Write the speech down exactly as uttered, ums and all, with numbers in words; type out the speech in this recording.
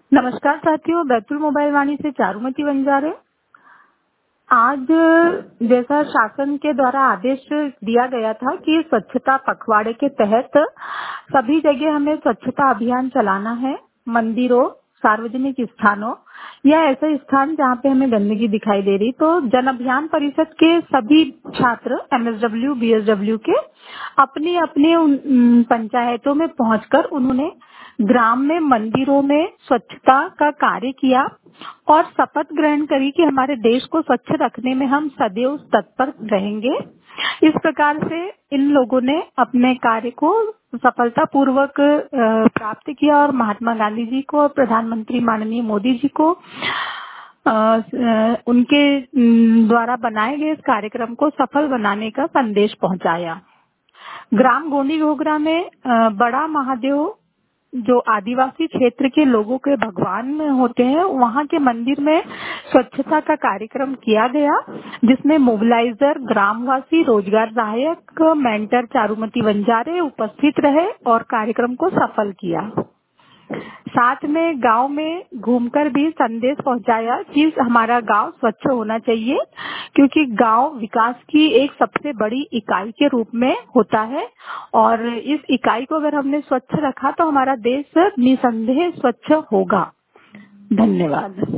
नमस्कार साथियों, बैतूल मोबाइल वाणी से चारुमती बंजारे। आज जैसा शासन के द्वारा आदेश दिया गया था कि स्वच्छता पखवाड़े के तहत सभी जगह हमें स्वच्छता अभियान चलाना है। मंदिरों, सार्वजनिक स्थानों या ऐसे स्थान जहाँ पे हमें गंदगी दिखाई दे रही, तो जन अभियान परिषद के सभी छात्र M S W, B S W के अपनी अपनी उन- उन पंचायतों में पहुंचकर उन्होंने ग्राम में, मंदिरों में स्वच्छता का कार्य किया और शपथ ग्रहण करी कि हमारे देश को स्वच्छ रखने में हम सदैव तत्पर रहेंगे। इस प्रकार से इन लोगों ने अपने कार्य को सफलतापूर्वक अ, प्राप्त किया और महात्मा गांधी जी को और प्रधानमंत्री माननीय मोदी जी को अ, अ, उनके अम, द्वारा बनाए गए इस कार्यक्रम को सफल बनाने का संदेश पहुंचाया। ग्राम गोंडी घोगरा में अ, बड़ा महादेव जो आदिवासी क्षेत्र के लोगों के भगवान होते हैं, वहाँ के मंदिर में स्वच्छता का कार्यक्रम किया गया, जिसमें मोबिलाइजर, ग्रामवासी, रोजगार सहायक, मेंटर चारुमती बंजारे उपस्थित रहे और कार्यक्रम को सफल किया। साथ में गांव में घूमकर भी संदेश पहुंचाया कि हमारा गांव स्वच्छ होना चाहिए, क्योंकि गांव विकास की एक सबसे बड़ी इकाई के रूप में होता है और इस इकाई को अगर हमने स्वच्छ रखा तो हमारा देश निसंदेह स्वच्छ होगा। धन्यवाद।